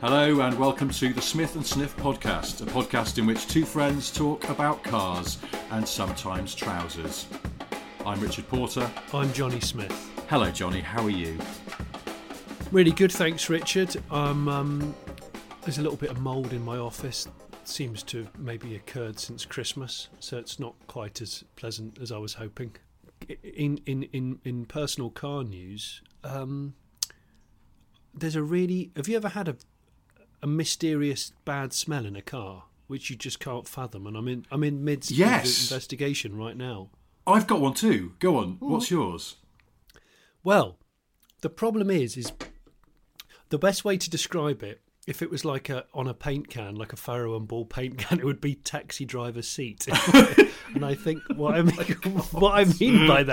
Hello and welcome to the Smith and Sniff podcast, a podcast in which two friends talk about cars and sometimes trousers. I'm Richard Porter. I'm Johnny Smith. Hello Johnny, how are you? Really good, thanks Richard. There's a little bit of mould in my office. Seems to have maybe occurred since Christmas, so it's not quite as pleasant as I was hoping. In personal car news, there's a really... Have you ever had a mysterious bad smell in a car which you just can't fathom? And I'm in midst of the investigation right now. I've got one too. Go on. Ooh. What's yours? Well, the problem is the best way to describe it, if it was like on a paint can, like a Farrow and Ball paint can, it would be taxi driver seat. And I think what I mean by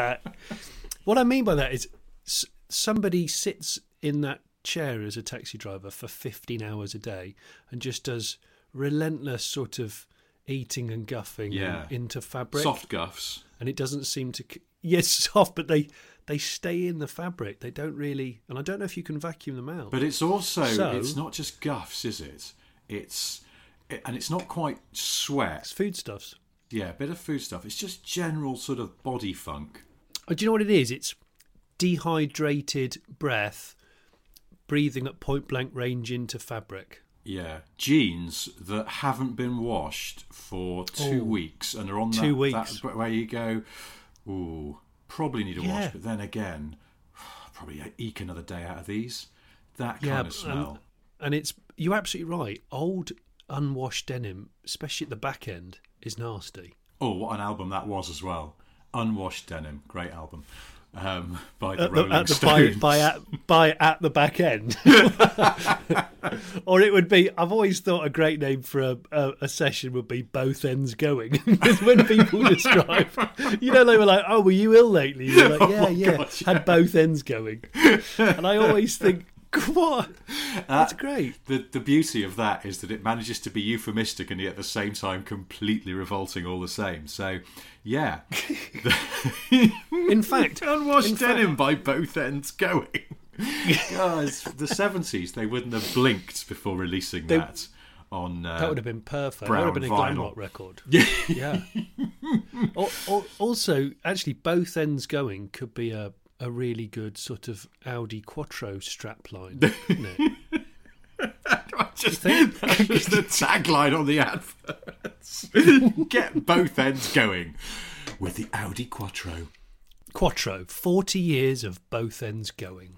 that is somebody sits in that chair as a taxi driver for 15 hours a day and just does relentless sort of eating and guffing into fabric. Soft guffs. And it doesn't seem to... Yes, soft, but they stay in the fabric. They don't really... And I don't know if you can vacuum them out. But it's also... it's not just guffs, is it? And it's not quite sweat. It's foodstuffs. Yeah, a bit of food stuff. It's just general sort of body funk. Oh, do you know what it is? It's dehydrated breath breathing at point blank range into fabric. Yeah, jeans that haven't been washed for 2 weeks and are on 2 weeks. That where you go, ooh, probably need a wash, but then again, probably eke another day out of these. That kind of smell. And it's, you're absolutely right. Old unwashed denim, especially at the back end, is nasty. Oh, what an album that was as well. Unwashed Denim, great album. By the Rolling Stones. By at the back end. Or it would be, I've always thought a great name for a session would be Both Ends Going. Because when people describe, they were like, oh, were you ill lately? You're like, God, had both ends going. And I always think, what? That's great. The beauty of that is that it manages to be euphemistic and yet at the same time completely revolting all the same. So, yeah. In fact... Unwashed denim by Both Ends Going. Guys, the 70s, they wouldn't have blinked before releasing that on that would have been perfect. Brown that would have been a vinyl. glam rock record. Yeah. Also, actually, Both Ends Going could be a really good sort of Audi Quattro strapline, isn't it? Just the tagline on the adverts. Get both ends going with the Audi Quattro. Quattro, 40 years of both ends going.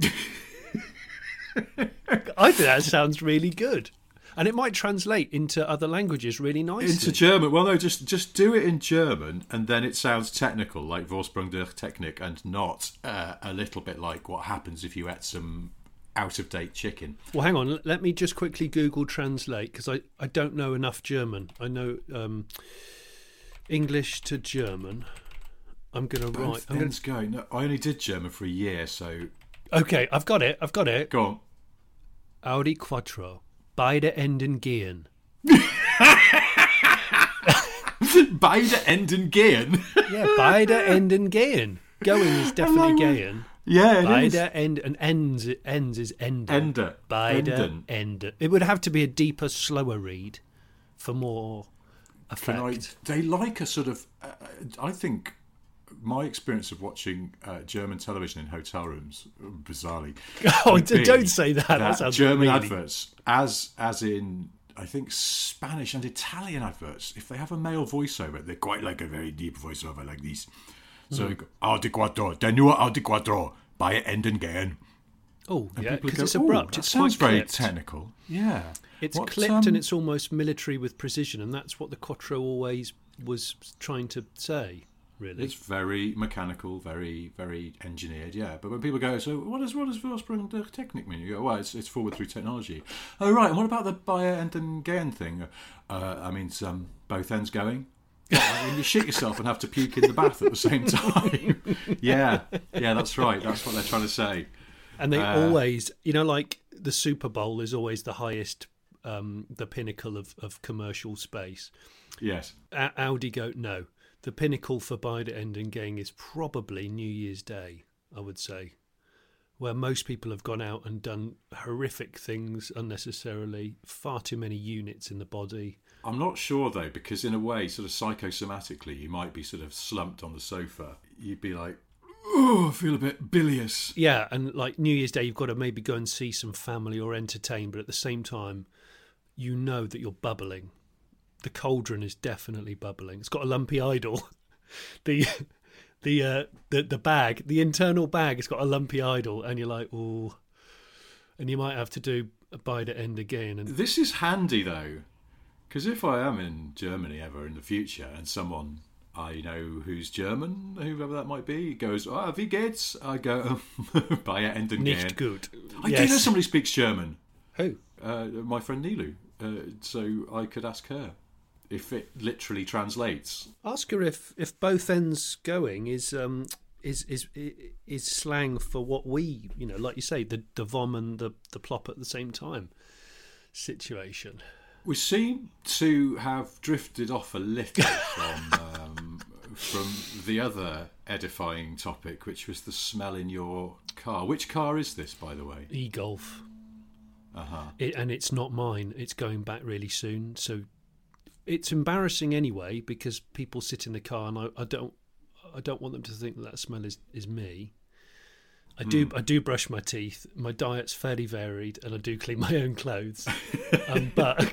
I think that sounds really good. And it might translate into other languages really nicely. Into German. Well, no, just do it in German, and then it sounds technical, like Vorsprung der Technik, and not a little bit like what happens if you ate some out-of-date chicken. Well, hang on. Let me just quickly Google Translate, because I don't know enough German. I know English to German. I'm going to write... No, I only did German for a year, so... Okay, I've got it. Go on. Audi Quattro. Beide Enden gehen. Beide Enden gehen? Yeah, beide Enden gehen. Going is definitely gehen. Yeah, it beide is. And ends is ender. Ender. Beide Ender. It would have to be a deeper, slower read for more effect. They like a sort of... I think... My experience of watching German television in hotel rooms, bizarrely. Oh, don't say that. That sounds German really... adverts, as in, I think, Spanish and Italian adverts, if they have a male voiceover, they quite like a very deep voiceover like this. So, Audi Quattro, der nur Audi Quattro, bei Enden gehen. Oh, yeah, because it's abrupt. It it's sounds quite very clipped. technical. Yeah. It's clipped and it's almost military with precision, and that's what the Quattro always was trying to say. Really? It's very mechanical, very, very engineered, yeah. But when people go, so what does Vorsprung der Technik mean? You go, well, it's forward through technology. Oh, right, and what about the Beide Enden gehen thing? I mean, both ends going? I mean, you shit yourself and have to puke in the bath at the same time. Yeah, that's right. That's what they're trying to say. And they always, like the Super Bowl is always the highest, the pinnacle of commercial space. Yes. Audi go, no. The pinnacle for Beide Enden gehen is probably New Year's Day, I would say, where most people have gone out and done horrific things unnecessarily, far too many units in the body. I'm not sure though, because in a way, sort of psychosomatically, you might be sort of slumped on the sofa. You'd be like, oh, I feel a bit bilious. Yeah, and like New Year's Day, you've got to maybe go and see some family or entertain, but at the same time, you know that you're bubbling. The cauldron is definitely bubbling. It's got a lumpy idol. The bag, the internal bag, it's got a lumpy idol, and you're like, oh, and you might have to do a bite at end again. And this is handy though, because if I am in Germany ever in the future, and someone I know who's German, whoever that might be, goes, "Ah, wie geht's?" I go, "Bye, enden Nicht gut." I do know somebody speaks German. Who? My friend Nilu. So I could ask her if it literally translates. Ask her if both ends going is slang for what we, like you say, the vom and the plop at the same time situation. We seem to have drifted off a little from the other edifying topic, which was the smell in your car. Which car is this, by the way? E-Golf. Uh-huh. And it's not mine. It's going back really soon. So it's embarrassing anyway, because people sit in the car, and I don't want them to think that smell is me. I do brush my teeth. My diet's fairly varied, and I do clean my own clothes. But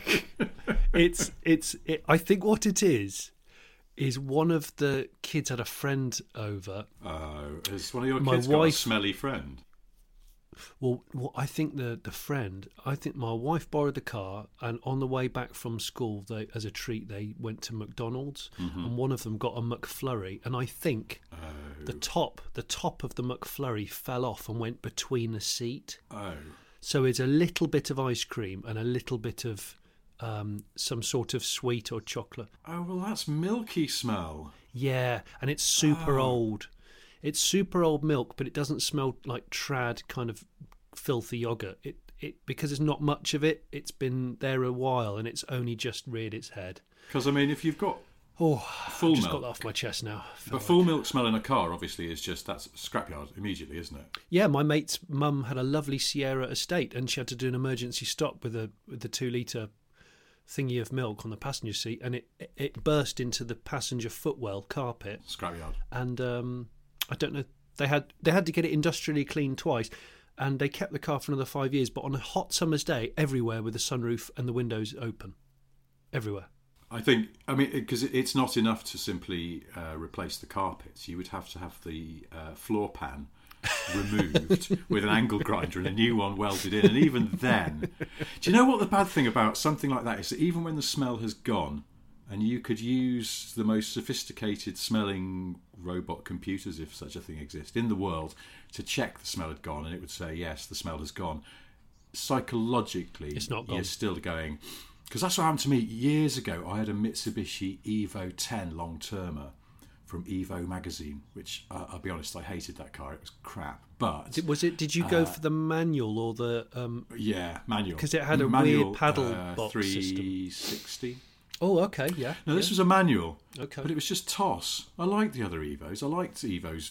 I think what it is one of the kids had a friend over. Is one of your kids got a smelly friend? Well, I think my wife borrowed the car, and on the way back from school, as a treat, they went to McDonald's, and one of them got a McFlurry, and I think the top of the McFlurry fell off and went between the seat. Oh. So it's a little bit of ice cream and a little bit of some sort of sweet or chocolate. Oh, well, that's milky smell. Yeah, and it's super old. It's super old milk, but it doesn't smell like trad kind of filthy yogurt. It because there's not much of it. It's been there a while, and it's only just reared its head. Because I mean, if you've got full I've just milk, got that off my chest now. But full milk smell in a car, obviously, is that's scrapyard immediately, isn't it? Yeah, my mate's mum had a lovely Sierra estate, and she had to do an emergency stop with the 2-litre thingy of milk on the passenger seat, and it burst into the passenger footwell carpet. Scrapyard. And I don't know. They had to get it industrially cleaned twice, and they kept the car for another 5 years. But on a hot summer's day, everywhere with the sunroof and the windows open, everywhere. I think, because it's not enough to simply replace the carpets. You would have to have the floor pan removed with an angle grinder and a new one welded in. And even then, do you know what the bad thing about something like that is? That even when the smell has gone, and you could use the most sophisticated smelling robot computers, if such a thing exists, in the world to check the smell had gone, and it would say, yes, the smell has gone. Psychologically, it's not gone. You're still going... Because that's what happened to me years ago. I had a Mitsubishi Evo 10 long-termer from Evo magazine, which, I'll be honest, I hated that car. It was crap. But... Did you go for the manual or the... yeah, manual. Because it had a weird paddle box 360. System. Oh, okay, yeah. No, this was a manual. Okay. But it was just toss. I liked the other Evos. I liked Evos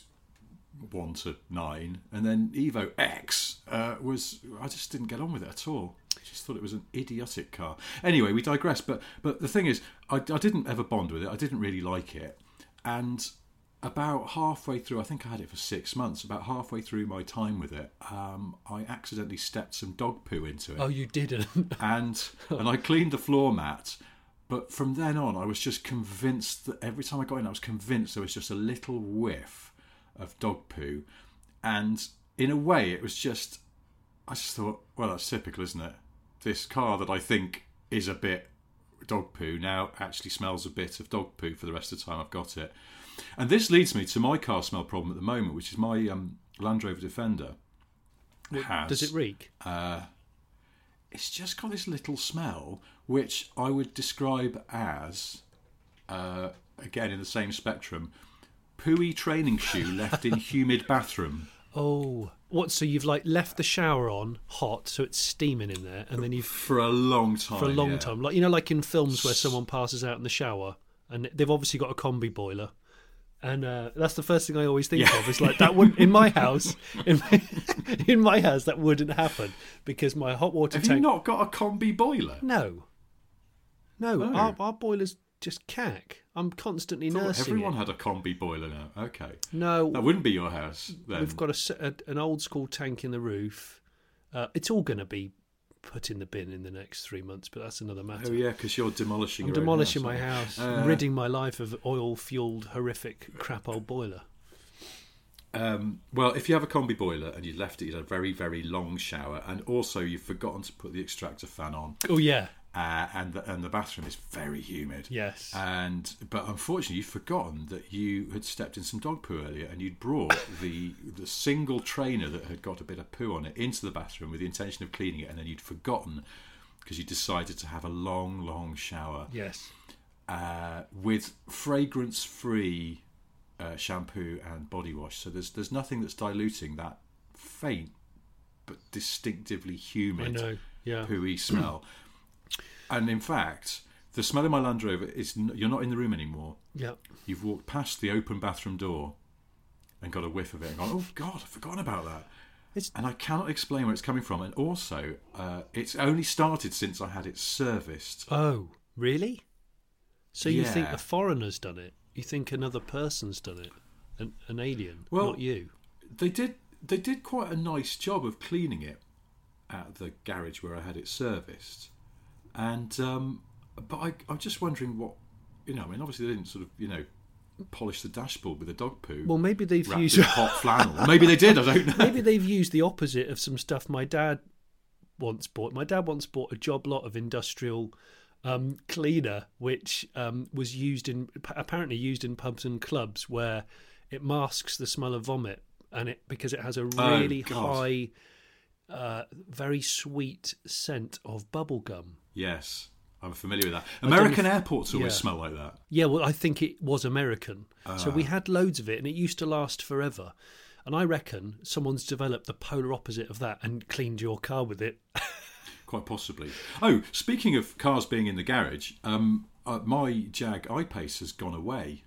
1 to 9. And then Evo X was... I just didn't get on with it at all. I just thought it was an idiotic car. Anyway, we digress. But the thing is, I didn't ever bond with it. I didn't really like it. And about halfway through, I think I had it for 6 months, about halfway through my time with it, I accidentally stepped some dog poo into it. Oh, you didn't? And I cleaned the floor mat. But from then on, I was just convinced that every time I got in, I was convinced there was just a little whiff of dog poo. And in a way, it was just... I just thought, well, that's typical, isn't it? This car that I think is a bit dog poo now actually smells a bit of dog poo for the rest of the time I've got it. And this leads me to my car smell problem at the moment, which is my Land Rover Defender. Does it reek? It's just got this little smell, which I would describe as, again in the same spectrum, pooey training shoe left in humid bathroom. Oh, what? So you've left the shower on hot, so it's steaming in there, and then you've for a long time. For a long time, like in films where someone passes out in the shower, and they've obviously got a combi boiler, And that's the first thing I always think of. Is like that wouldn't in my house. In my house, that wouldn't happen because my hot water tank. Have you not got a combi boiler? No. Oh. Our boiler's just cack. I'm constantly nursing Everyone it. had a combi boiler now. Okay. No, That wouldn't be your house then. we've got an old school tank in the roof. It's all going to be put in the bin in the next 3 months, but that's another matter. Oh yeah, because you're demolishing. I'm your own demolishing house, my aren't you? house, ridding my life of oil-fueled, horrific, crap old boiler. Well, if you have a combi boiler and you left it, you had a very, very long shower, and also you've forgotten to put the extractor fan on, Oh yeah, and the bathroom is very humid. yes. But unfortunately, you've forgotten that you had stepped in some dog poo earlier, and you'd brought the single trainer that had got a bit of poo on it into the bathroom with the intention of cleaning it, and then you'd forgotten because you decided to have a long, long shower Yes. with fragrance-free shampoo and body wash. So there's nothing that's diluting that faint but distinctively I humid know. Yeah. pooey smell. And in fact, the smell in my Land Rover is you're not in the room anymore. Yeah. You've walked past the open bathroom door and got a whiff of it and gone, oh God, I've forgotten about that. And I cannot explain where it's coming from. And also, it's only started since I had it serviced. Oh, really? So you think Yeah. a foreigner's done it? You think another person's done it? An alien, Well, not you? They did quite a nice job of cleaning it at the garage where I had it serviced. And but I'm just wondering what, I mean, obviously they didn't sort of, polish the dashboard with a dog poo. Well, maybe they've wrapped used in hot flannel. Or maybe they did, I don't know. maybe they've used the opposite of some stuff my dad once bought. My dad once bought a job lot of industrial cleaner, which was apparently used in pubs and clubs where it masks the smell of vomit, and because it has a really high, very sweet scent of bubble gum. Yes, I'm familiar with that. American don't know airports always yeah. smell like that. Yeah, well, I think it was American. So we had loads of it, and it used to last forever. And I reckon someone's developed the polar opposite of that and cleaned your car with it. Quite possibly. Oh, speaking of cars being in the garage, my Jag I-Pace has gone away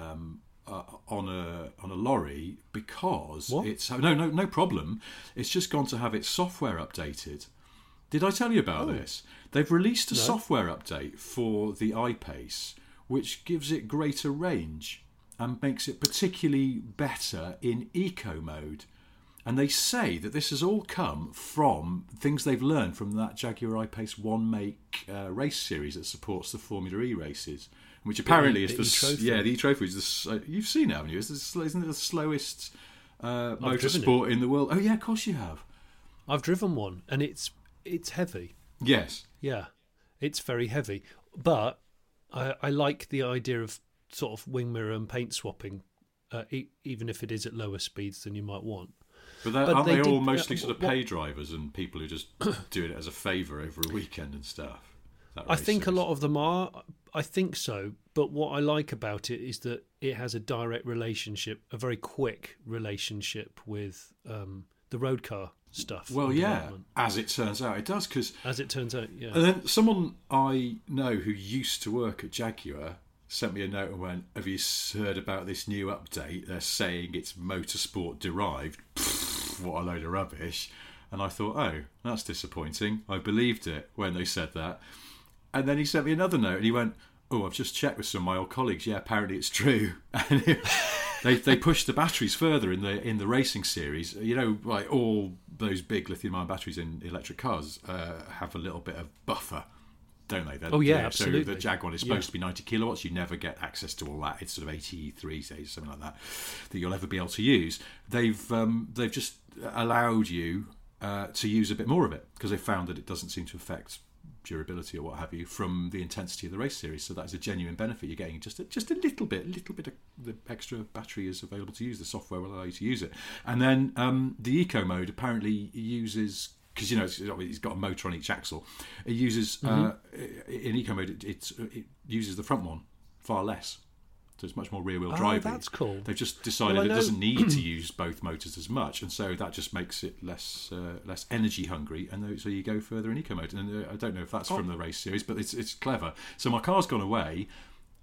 on a lorry because What? it's no problem. It's just gone to have its software updated. Did I tell you about this? They've released a software update for the I-Pace, which gives it greater range and makes it particularly better in eco mode. And they say that this has all come from things they've learned from that Jaguar I-Pace one make race series that supports the Formula E races, which apparently is E-Trophy. the E-Trophy is you've seen it, haven't you? Isn't it the slowest driven motorsport in the world? Oh yeah, of course you have. I've driven one, and it's heavy. Yes. Yeah, it's very heavy. But I like the idea of sort of wing mirror and paint swapping, even if it is at lower speeds than you might want. But, But aren't they they all did- mostly sort of what- pay drivers and people who just doing it as a favour over a weekend and stuff? That I race think a series? lot of them are. I think so. But what I like about it is that it has a direct relationship, a very quick relationship with the road car stuff. Well, and yeah, development. as it turns out, it does. Because As it turns out, yeah. and then someone I know who used to work at Jaguar sent me a note and went, "Have you heard about this new update? They're saying it's motorsport derived." Pfft, what a load of rubbish! And I thought, oh, that's disappointing. I believed it when they said that. And then he sent me another note and he went, "Oh, I've just checked with some of my old colleagues. Yeah, apparently it's true." And they pushed the batteries further in the racing series. Like all those big lithium-ion batteries in electric cars have a little bit of buffer, don't they? Oh, yeah, So absolutely. the Jag one is supposed to be 90 kilowatts. You never get access to all that. It's sort of 83, say, something like that you'll ever be able to use. They've just allowed you to use a bit more of it because they found that it doesn't seem to affect durability or what have you from the intensity of the race series. So that is a genuine benefit. You're getting just a little bit of the extra battery is available to use. The software will allow you to use it. And then the eco mode apparently uses, because it's got a motor on each axle. It uses in eco mode it uses the front one far less. So it's much more rear-wheel driving. That's cool. They've just decided Well, I it know- doesn't need to use both motors as much, and so that just makes it less energy hungry, and so you go further in eco mode. And I don't know if that's from the race series, but it's clever. So my car's gone away,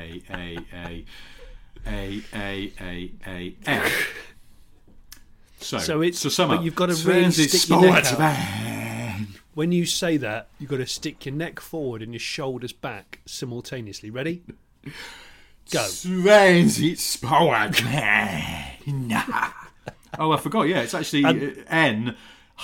F. So summer. But you've got to really stick your neck out. Van. When you say that, you've got to stick your neck forward and your shoulders back simultaneously. Ready? Go. Transit Sportsman. Oh, I forgot. Yeah, it's actually N-AH.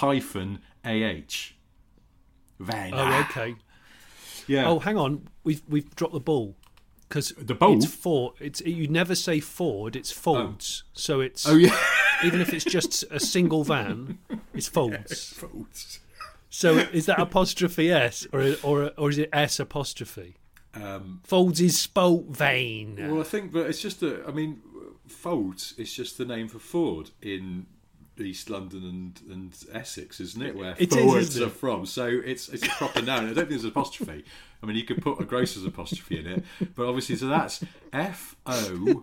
Van. Oh, okay. Yeah. Oh, hang on. We've dropped the ball. Because The ball? It's Ford. You never say Ford. It's Fords. So it's. Oh, yeah. Even if it's just a single van, it's Folds. Folds. So is that apostrophe S or is it S apostrophe? Folds is Spout Vein. Well, I think, but it's just Folds is just the name for Ford in East London and Essex, isn't it? Where Fords are from. So it's a proper noun. I don't think there's an apostrophe. I mean, you could put a grocer's apostrophe in it, but obviously, so that's FOWA.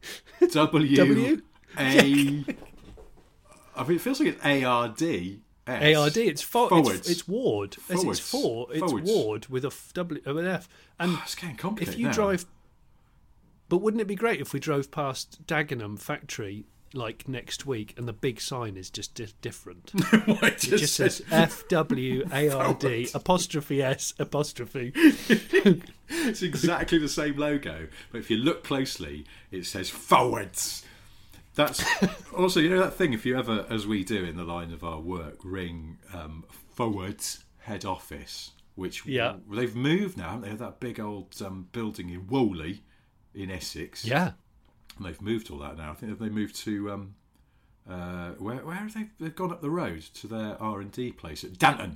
I mean, it feels like it's ARD. ARD. It's Forwards. It's Ward. It's Ward with a W with an F. And it's getting complicated. If you drive, but wouldn't it be great if we drove past Dagenham factory like next week and the big sign is just different? It just says FWARD apostrophe S apostrophe. It's exactly the same logo, but if you look closely, it says Forwards. That's also, that thing, if you ever, as we do in the line of our work, ring Forwards head office, which they've moved now, haven't they? That big old building in Whalley in Essex. Yeah. And they've moved all that now. I think they moved to where have they? They've gone up the road to their R&D place at Danton.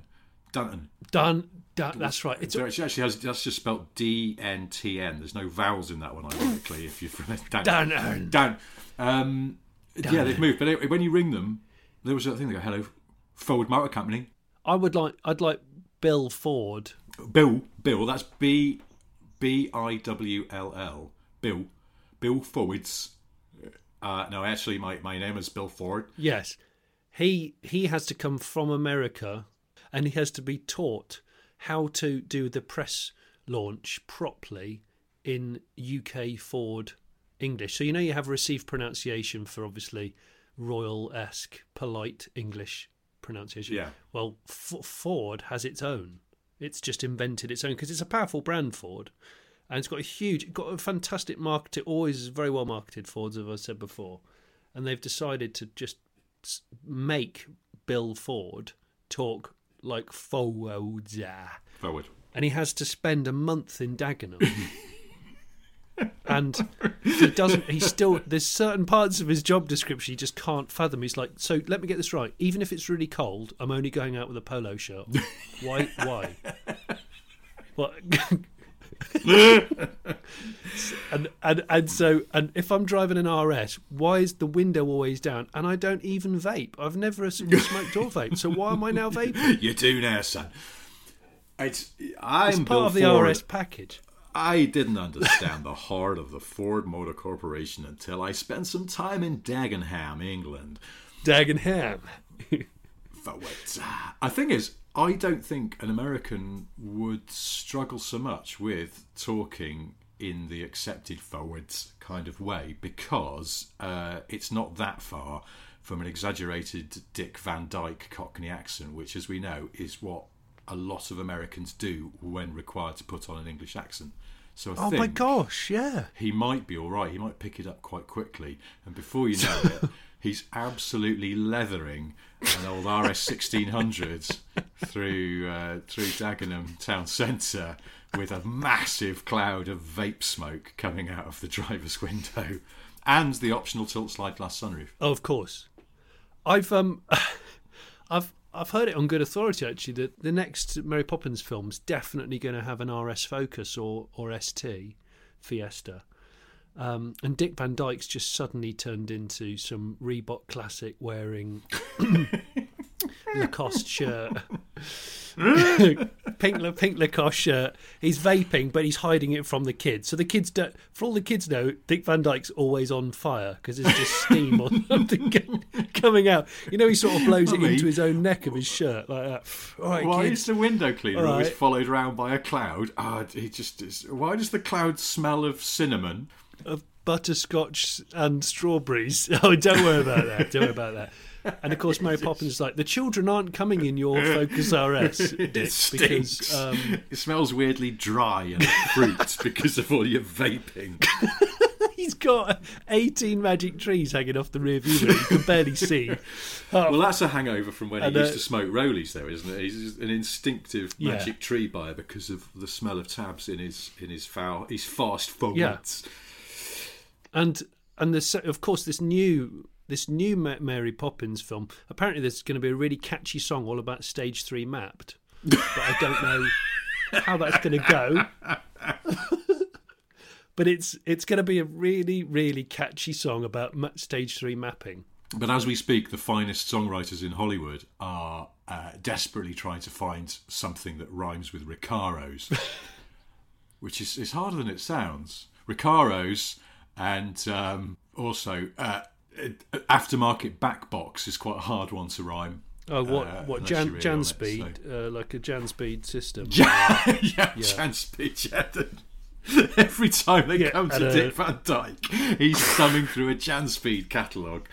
That's right. It's actually that's just spelled DNTN. There's no vowels in that one, ironically. If you're from Danton. Yeah, they've moved. But anyway, when you ring them, there was a thing. They go, "Hello, Forward Motor Company." I'd like Bill Ford. Bill. That's BIWLL. Bill Forwards. No, actually, my name is Bill Ford. Yes, he has to come from America, and he has to be taught how to do the press launch properly in UK Ford English. So you have received pronunciation for obviously royal-esque, polite English pronunciation. Yeah. Well, Ford has its own. It's just invented its own because it's a powerful brand, Ford, and it's got a fantastic market. It always is very well marketed, Fords, as I said before, and they've decided to just make Bill Ford talk like Ford. Forward. And he has to spend a month in Dagenham. And he doesn't. He still. There's certain parts of his job description he just can't fathom. He's like, so let me get this right. Even if it's really cold, I'm only going out with a polo shirt. Why? Why? What? and if I'm driving an RS, why is the window always down? And I don't even vape. I've never smoked or vaped. So why am I now vaping? You do now, son. It's I'm part Bill of the Ford. RS package. I didn't understand the heart of the Ford Motor Corporation until I spent some time in Dagenham, England. Dagenham. The thing is, I don't think an American would struggle so much with talking in the accepted forwards kind of way because it's not that far from an exaggerated Dick Van Dyke Cockney accent, which, as we know, is what a lot of Americans do when required to put on an English accent. So I think my gosh, yeah. he might be all right. He might pick it up quite quickly, and before you know it, he's absolutely leathering an old RS 1600s through Dagenham town centre with a massive cloud of vape smoke coming out of the driver's window, and the optional tilt slide glass sunroof. Oh, of course. I've heard it on good authority, actually, that the next Mary Poppins film's definitely going to have an RS Focus or ST Fiesta. And Dick Van Dyke's just suddenly turned into some Reebok classic wearing Lacoste shirt. pink Lacoste shirt. He's vaping, but he's hiding it from the kids. So the kids don't. For all the kids know, Dick Van Dyke's always on fire because there's just steam on something coming out. You know, he sort of blows it into his own neck of his shirt like that. All right, Why kids. is the window cleaner All always right. followed around by a cloud? He just is. Why does the cloud smell of cinnamon? Of butterscotch and strawberries. Oh, don't worry about that. Don't worry about that. And of course, Mary Poppins is like, the children aren't coming in your Focus RS, Dick, It stinks. because It smells weirdly dry and fruit because of all your vaping. he's got 18 magic trees hanging off the rear view mirror. You can barely see. Well, that's a hangover from when he And, used to smoke rollies, though, isn't it? He's just an instinctive Yeah. magic tree buyer because of the smell of tabs in his fast forwards. Yeah. And of course, this new Mary Poppins film, apparently there's going to be a really catchy song all about Stage 3 mapped. But I don't know how that's going to go. But it's going to be a really, really catchy song about Stage 3 mapping. But as we speak, the finest songwriters in Hollywood are desperately trying to find something that rhymes with Recaros, which is harder than it sounds. Recaros and also aftermarket back box is quite a hard one to rhyme. Oh, what unless you're really on it, Janspeed, like a Janspeed system. Janspeed. Yeah. Every time they come to Dick Van Dyke, he's thumbing through a Janspeed catalogue.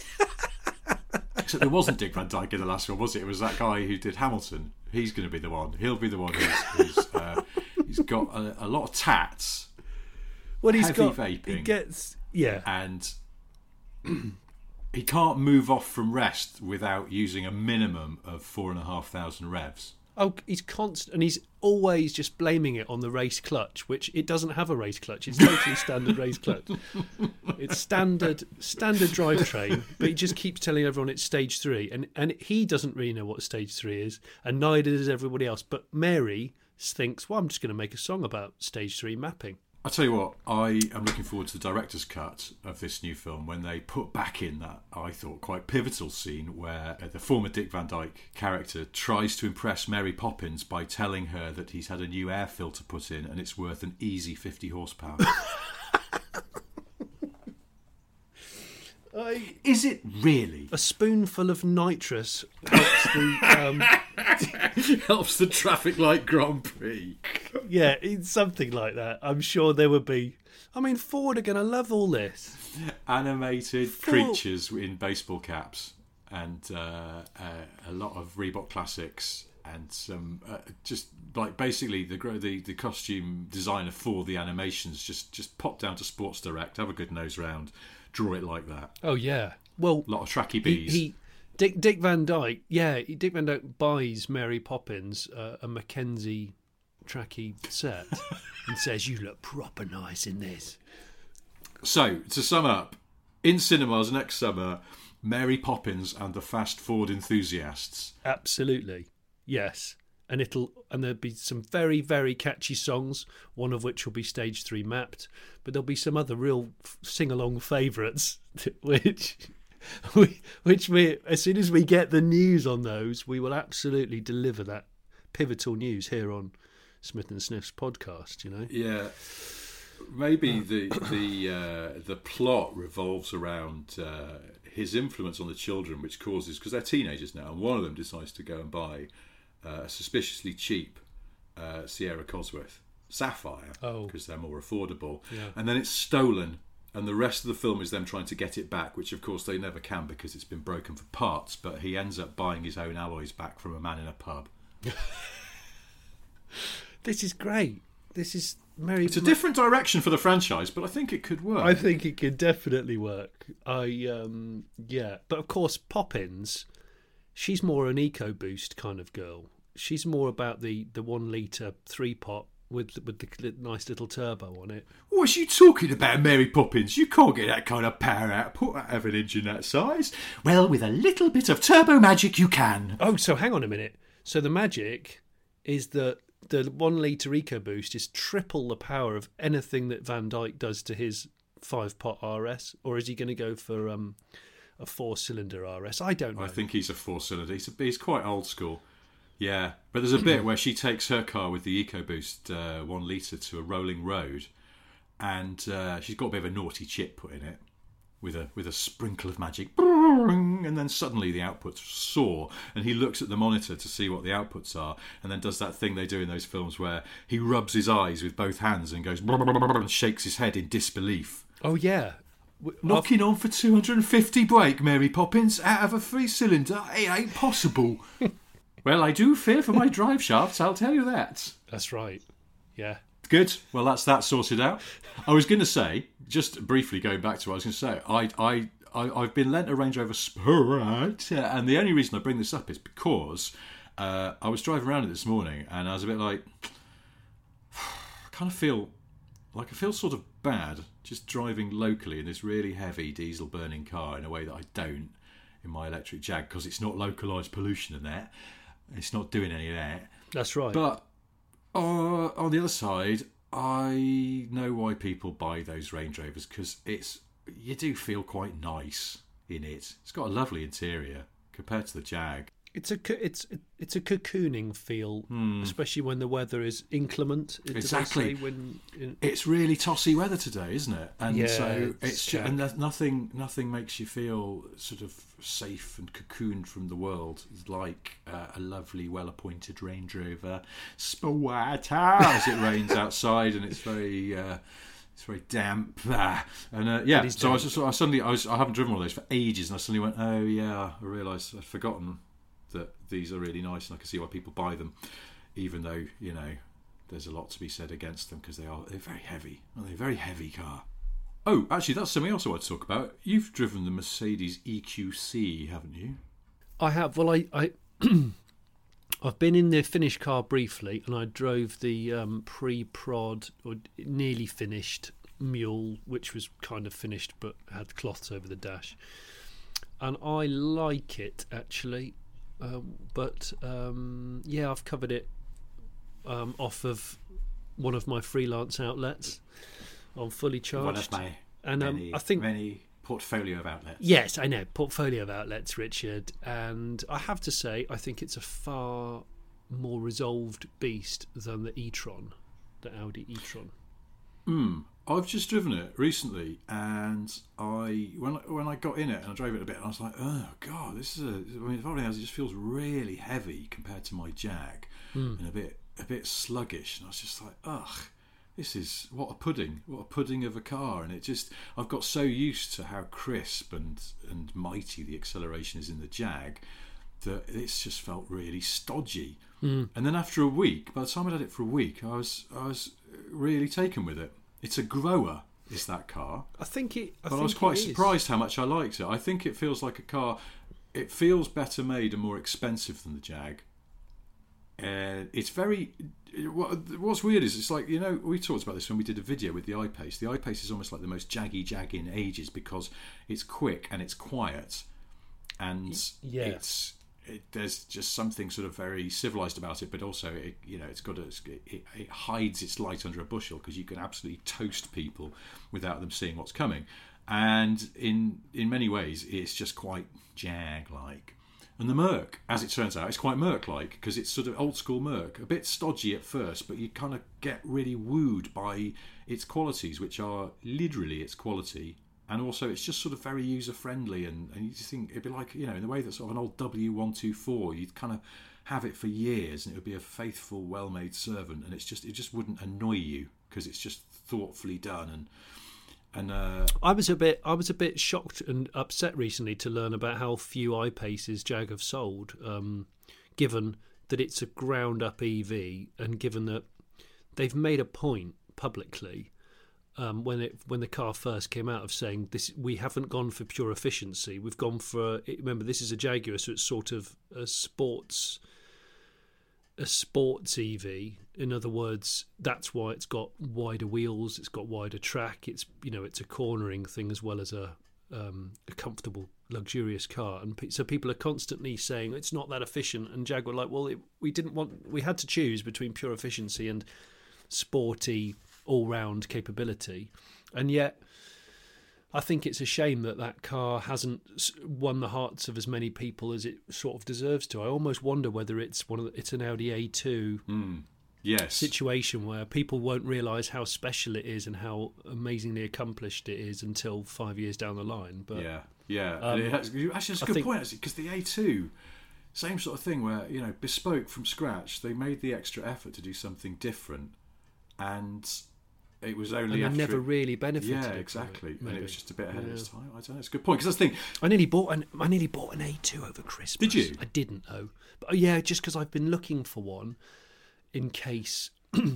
Except it wasn't Dick Van Dyke in the last one, was it? It was that guy who did Hamilton. He's going to be the one. He'll be the one he's got a lot of tats. What he's heavy got, vaping. he gets, yeah. And he can't move off from rest without using a minimum of 4,500 revs. Oh, he's constant, and he's always just blaming it on the race clutch, which it doesn't have a race clutch. It's totally standard race clutch. It's standard drivetrain, but he just keeps telling everyone it's stage 3, and he doesn't really know what stage 3 is, and neither does everybody else. But Mary thinks, well, I'm just going to make a song about stage 3 mapping. I'll tell you what, I am looking forward to the director's cut of this new film when they put back in that, I thought, quite pivotal scene where the former Dick Van Dyke character tries to impress Mary Poppins by telling her that he's had a new air filter put in and it's worth an easy 50 horsepower. Is it really? A spoonful of nitrous helps the... helps the traffic light Grand Prix. Yeah, it's something like that. I'm sure there would be... I mean, Ford are going to love all this. Animated creatures in baseball caps and a lot of Reebok classics and some just like basically the costume designer for the animations just pop down to Sports Direct, have a good nose round, draw it like that. Oh yeah. Well, a lot of tracky bees. Dick Van Dyke. Yeah, Dick Van Dyke buys Mary Poppins a Mackenzie tracky set and says, "You look proper nice in this." So to sum up, in cinemas next summer, Mary Poppins and the Fast Forward Enthusiasts. Absolutely, yes. And there'll be some very, very catchy songs, one of which will be Stage 3 mapped, but there'll be some other real sing-along favourites, which we, as soon as we get the news on those, we will absolutely deliver that pivotal news here on Smith and Sniff's podcast. You know, yeah. Maybe the plot revolves around his influence on the children, which causes, because they're teenagers now, and one of them decides to go and buy a suspiciously cheap Sierra Cosworth Sapphire because they're more affordable, and then it's stolen, and the rest of the film is them trying to get it back, which of course they never can because it's been broken for parts, but he ends up buying his own alloys back from a man in a pub. This is great. This is It's a different direction for the franchise, but I think it could work. I think it could definitely work. But of course Poppins, she's more an EcoBoost kind of girl. She's more about the 1 litre 3-pot with the nice little turbo on it. What's you talking about, Mary Poppins? You can't get that kind of power output out of an engine that size. Well, with a little bit of turbo magic, you can. Oh, so hang on a minute. So the magic is that the 1 litre EcoBoost is triple the power of anything that Van Dyke does to his 5-pot RS, or is he going to go for a 4-cylinder RS? I don't know. I think he's a 4-cylinder. He's quite old school. Yeah, but there's a bit where she takes her car with the EcoBoost 1 litre to a rolling road, and she's got a bit of a naughty chip put in it with a sprinkle of magic, and then suddenly the outputs soar, and he looks at the monitor to see what the outputs are, and then does that thing they do in those films where he rubs his eyes with both hands and goes and shakes his head in disbelief. Oh yeah. Knocking on for 250 brake, Mary Poppins, out of a 3-cylinder? It ain't possible. Well, I do fear for my drive shafts, I'll tell you that. That's right. Yeah. Good. Well, that's that sorted out. I was going to say, just briefly going back to what I was going to say, I've been lent a Range Rover Sport, and the only reason I bring this up is because I was driving around it this morning, and I was a bit like, I feel sort of bad just driving locally in this really heavy diesel burning car in a way that I don't in my electric Jag, because it's not localised pollution in that. It's not doing any of that. That's right. But on the other side, I know why people buy those Range Rovers, because you do feel quite nice in it. It's got a lovely interior compared to the Jag. It's a cocooning feel, especially when the weather is inclement. Exactly. It's really tossy weather today, isn't it? And so it's just, and nothing makes you feel sort of safe and cocooned from the world like a lovely, well-appointed Range Rover Sport as it rains outside and it's very. It's very damp, and so I haven't driven one of those for ages, and I suddenly went, oh yeah, I realised I'd forgotten that these are really nice, and I can see why people buy them, even though there's a lot to be said against them because they're very heavy. They're a very heavy car. Oh, actually, that's something else I want to talk about. You've driven the Mercedes EQC, haven't you? I have. Well, I I've been in the finished car briefly, and I drove the pre-prod or nearly finished Mule, which was kind of finished but had cloths over the dash, and I like it actually. I've covered it off of one of my freelance outlets on Fully Charged. One of my many portfolio of outlets. Yes, I know, portfolio of outlets, Richard. And I have to say, I think it's a far more resolved beast than the e-tron, the Audi e-tron. I've just driven it recently, and when I got in it and I drove it a bit, I was like, oh god, this is it just feels really heavy compared to my Jag, and a bit sluggish, and I was just like, ugh, this is what a pudding of a car. And I've got so used to how crisp and mighty the acceleration is in the Jag that it's just felt really stodgy. And then after a week, by the time I'd had it for a week, I was really taken with it. It's a grower, is that car? But I was quite surprised how much I liked it. I think it feels like a car. It feels better made and more expensive than the Jag. It's very. What's weird is it's like, we talked about this when we did a video with the I-Pace. The I-Pace is almost like the most jaggy Jag in ages because it's quick and it's quiet, and there's just something sort of very civilized about it. But also, it hides its light under a bushel because you can absolutely toast people without them seeing what's coming. And in many ways, it's just quite Jag-like. And the Merc, as it turns out, is quite Merc-like because it's sort of old school Merc, a bit stodgy at first, but you kind of get really wooed by its qualities, which are literally its quality, and also it's just sort of very user friendly, and you just think it'd be like, in the way that sort of an old W124, you'd kind of have it for years, and it would be a faithful, well-made servant, and it just wouldn't annoy you because it's just thoughtfully done. And I was a bit shocked and upset recently to learn about how few I-Paces Jag have sold, given that it's a ground-up EV, and given that they've made a point publicly when the car first came out of saying this, we haven't gone for pure efficiency, we've gone for, remember, this is a Jaguar, so it's sort of a sports EV. In other words, that's why it's got wider wheels, it's got wider track, it's it's a cornering thing as well as a comfortable, luxurious car. And so people are constantly saying it's not that efficient, and Jag were like, well, we had to choose between pure efficiency and sporty all-round capability, and yet I think it's a shame that car hasn't won the hearts of as many people as it sort of deserves to. I almost wonder whether it's an Audi A2 situation where people won't realise how special it is and how amazingly accomplished it is until 5 years down the line. But actually, it's a good point, actually, because the A2, same sort of thing where bespoke from scratch, they made the extra effort to do something different, and it was only and never really benefited. Yeah, exactly. And it was just a bit ahead of its time. I don't know. It's a good point, because that's the thing. I nearly bought an A2 over Christmas. Did you? I didn't though. But just because I've been looking for one in case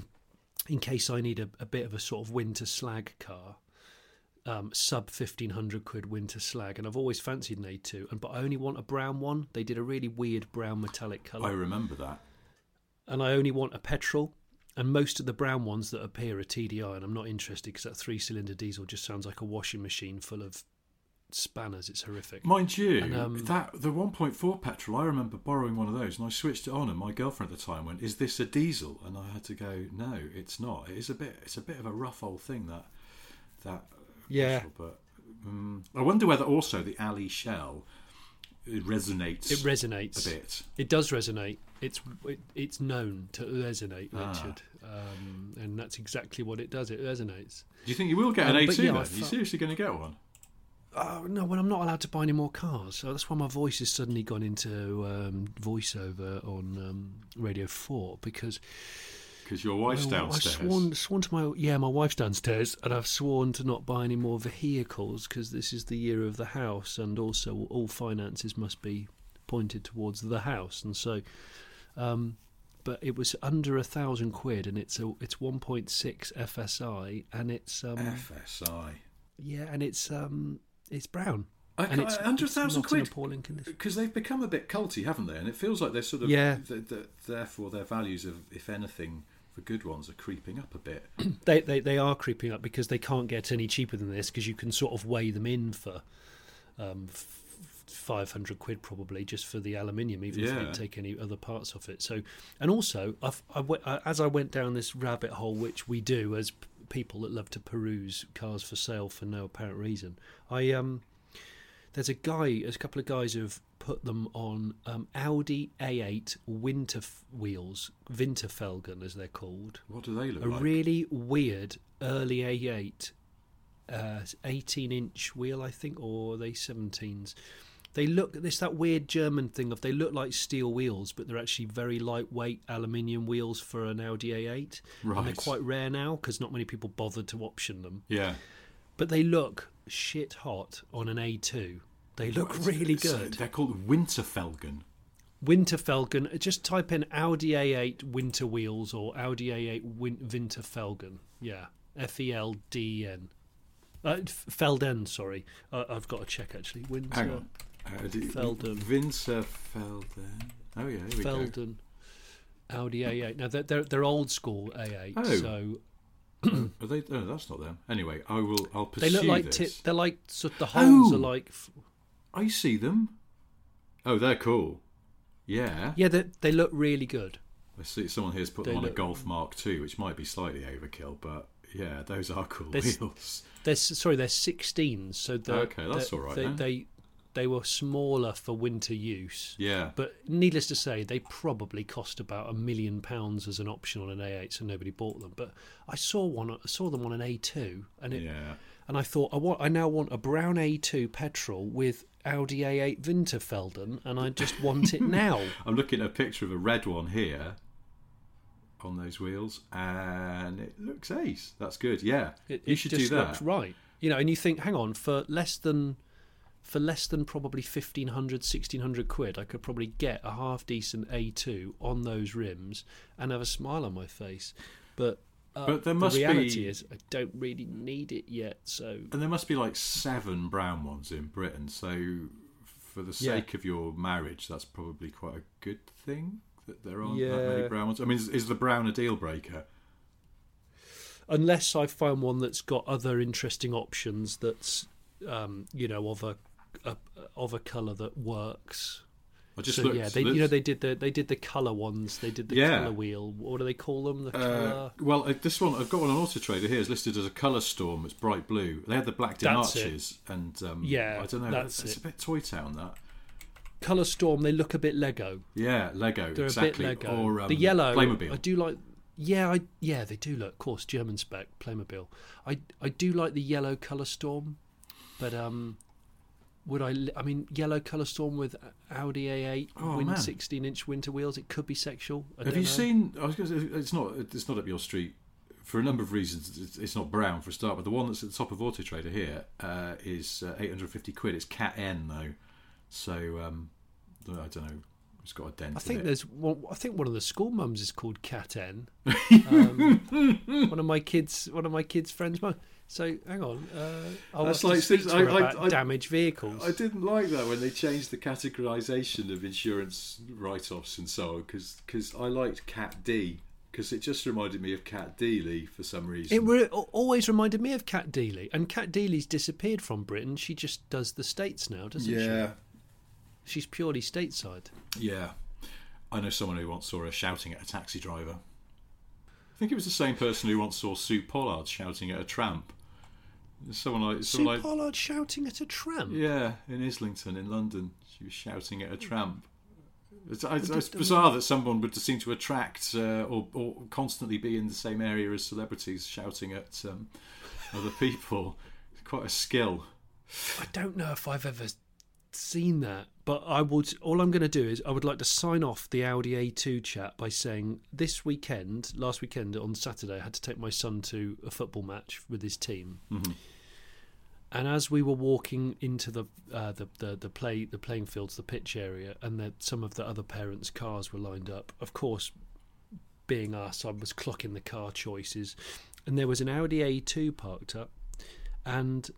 I need a bit of a sort of winter slag car, sub £1,500 winter slag, and I've always fancied an A2. But I only want a brown one. They did a really weird brown metallic colour. I remember that. And I only want a petrol. And most of the brown ones that appear are TDI, and I'm not interested because that 3-cylinder diesel just sounds like a washing machine full of spanners. It's horrific. Mind you, the 1.4 petrol, I remember borrowing one of those, and I switched it on, and my girlfriend at the time went, "Is this a diesel?" And I had to go, "No, it's not. It's a bit of a rough old thing that petrol." But I wonder whether also the Ali shell resonates. It resonates a bit. It does resonate. It's known to resonate, Richard, and that's exactly what it does. It resonates. Do you think you will get an A2 then? Are you seriously going to get one? No, well, I'm not allowed to buy any more cars, so that's why my voice has suddenly gone into voiceover on Radio 4 because your wife's downstairs. I've sworn to my wife's downstairs, and I've sworn to not buy any more vehicles because this is the year of the house, and also all finances must be pointed towards the house, and so. But it was under £1,000, and it's 1.6 FSI, and it's FSI. Yeah, and it's brown. And it's under £1,000 because they've become a bit culty, haven't they? And it feels like they're sort of therefore their values of, if anything, the good ones are creeping up a bit. They are creeping up because they can't get any cheaper than this, because you can sort of weigh them in for £500 probably just for the aluminium, even if you don't take any other parts off it. So, and also, as I went down this rabbit hole, which we do as people that love to peruse cars for sale for no apparent reason, there's a couple of guys who've put them on Audi A8 winter wheels, Winterfelgen as they're called. What do they look like? A really weird early A8, 18-inch wheel, I think, or are they 17s? They look, it's that weird German thing of they look like steel wheels, but they're actually very lightweight aluminium wheels for an Audi A8. Right. And they're quite rare now because not many people bothered to option them. Yeah. But they look shit hot on an A2. They look really good. They're called Winterfelgen. Winterfelgen. Just type in Audi A8 winter wheels or Audi A8 Winterfelgen. Yeah, Felden. Felden, sorry. I've got to check actually. Hang on. Felden. Winterfelden. Oh yeah, here we Felden. Audi A8. Now they're old school A8. Oh. So go. Are they? No, that's not them. Anyway, I'll pursue they look like this. they're like sort of the holes Oh. are like. I see them. Oh, they're cool. Yeah. Yeah, they look really good. I see someone here's put They them on a look- Golf Mark II, which might be slightly overkill, but yeah, those are cool There's- wheels. They're 16s, so Okay, that's all right then. They were smaller for winter use. Yeah. But needless to say, they probably cost about £1 million as an option on an A8, so nobody bought them. But I saw them on an A2, and Yeah. and I thought I now want a brown A2 petrol with Audi A8 Winterfelden, and I just want it now. I'm looking at a picture of a red one here on those wheels, and it looks ace. That's good. Yeah, you should do just that. looks right, and you think, hang on, for less than probably 1,500, 1,600 quid, I could probably get a half decent A2 on those rims and have a smile on my face. But there must the reality be, is, I don't really need it yet. So and there must be like 7 brown ones in Britain. So, for the sake of your marriage, that's probably quite a good thing that there aren't that many brown ones. I mean, is the brown a deal breaker? unless I find one that's got other interesting options, that's of a colour that works. I just So looked. yeah, they did the colour ones. They did the Yeah. colour wheel. What do they call them? The colour. Well, this one I've got one on Auto Trader here. It's listed as a colour storm. It's bright blue. They had the blacked in That's it. arches, and Yeah, I don't know. that's It's it. a bit Toy Town that. Colour Storm. They look a bit Lego. Yeah, Lego. They're exactly. a bit Lego. Or The yellow. Playmobil. I do like. Yeah, they do look. Of course, German spec Playmobil. I do like the yellow Colour Storm, but would I mean yellow Colour Storm with Audi A8 Oh, man. 16-inch winter wheels? It could be sexual. Have you seen? I was going to say, it's not up your street for a number of reasons. It's not brown for a start, but the one that's at the top of Auto Trader here is 850 quid. It's Cat N though, so I don't know. It's got a dent. I think in it. I think one of the school mums is called Cat N. One of my kids' friends' mum. So hang on, I'll That's have to like speak since to her I- about damaged vehicles. I didn't like that when they changed the categorisation of insurance write-offs and so on, because I liked Cat D, because it just reminded me of Cat Dealey for some reason. It always reminded me of Cat Dealey, and Cat Dealey's disappeared from Britain. She just does the States now, doesn't she? Yeah, She's purely stateside. yeah. I know someone who once saw her shouting at a taxi driver. I think it was the same person who once saw Sue Pollard shouting at a tramp. Sue Pollard shouting at a tramp. Yeah, in Islington in London, she was shouting at a tramp. It's bizarre that someone would seem to attract or constantly be in the same area as celebrities shouting at other people. It's quite a skill. I don't know if I've ever seen that, but I would. All I'm going to do is I would like to sign off the Audi A2 chat by saying last weekend on Saturday, I had to take my son to a football match with his team, and as we were walking into the playing fields, the pitch area, and some of the other parents' cars were lined up. Of course, being us, I was clocking the car choices, and there was an Audi A2 parked up, and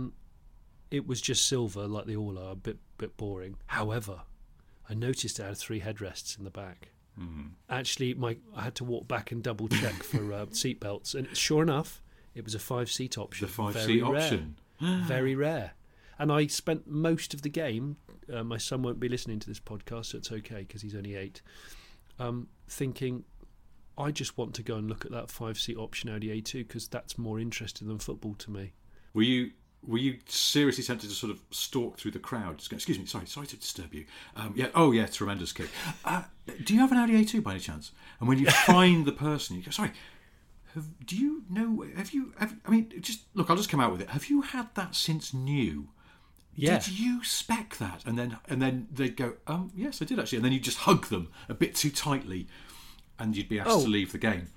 it was just silver, like they all are, a bit boring. However, I noticed it had 3 headrests in the back. Actually, I had to walk back and double check for seat belts, and sure enough, it was a 5-seat option. The 5-seat Very rare. option. Very rare. And I spent most of the game. My son won't be listening to this podcast, so it's okay because he's only 8. Thinking, I just want to go and look at that 5-seat option Audi A2 because that's more interesting than football to me. Were you seriously tempted to sort of stalk through the crowd? Just go, excuse me, sorry to disturb you. Yeah, tremendous kick. Do you have an Audi A2 by any chance? And when you find the person, you go, sorry, do you know? I mean, just look. I'll just come out with it. Have you had that since new? Yeah. Did you spec that? And then they'd go, yes, I did actually. And then you just hug them a bit too tightly, and you'd be asked to leave the game.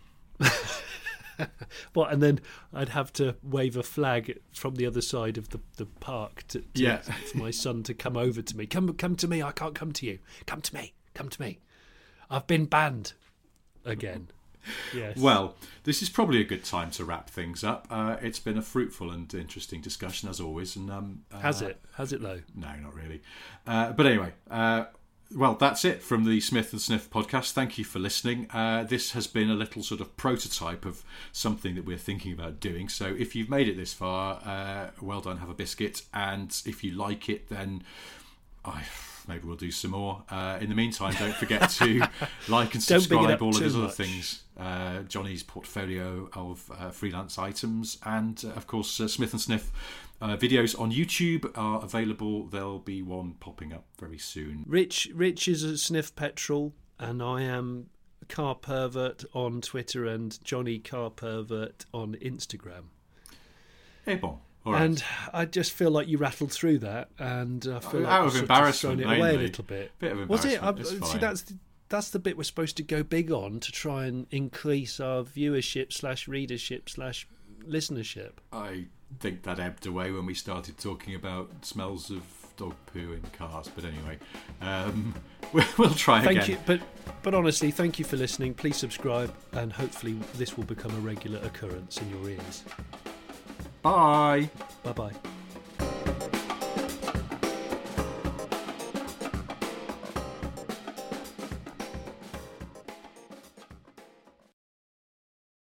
Well, and then I'd have to wave a flag from the other side of the park for my son to come over to me. Come to me. I can't come to you. Come to me. Come to me. I've been banned again. Yes. Well, this is probably a good time to wrap things up. It's been a fruitful and interesting discussion, as always. And Has it? Has it, though? No, not really. But anyway, well, that's it from the Smith and Sniff podcast. Thank you for listening. This has been a little sort of prototype of something that we're thinking about doing. So if you've made it this far, well done, have a biscuit. And if you like it, then maybe we'll do some more. In the meantime, don't forget to like and subscribe, all of his other things. Johnny's portfolio of freelance items, and of course Smith and Sniff videos on YouTube are available. There'll be one popping up very soon. Rich is a Sniff Petrol, and I am Car Pervert on Twitter and Johnny Car Pervert on Instagram. Hey, bon. All right. And I just feel like you rattled through that, and I feel like out of embarrassment, thrown it away mainly. a little bit. Bit of Was it? embarrassment. See, that's the bit we're supposed to go big on to try and increase our viewership / readership / listenership. I think that ebbed away when we started talking about smells of dog poo in cars. But anyway, we'll try again. Thank you, but honestly, thank you for listening. Please subscribe, and hopefully this will become a regular occurrence in your ears. Bye. Bye-bye.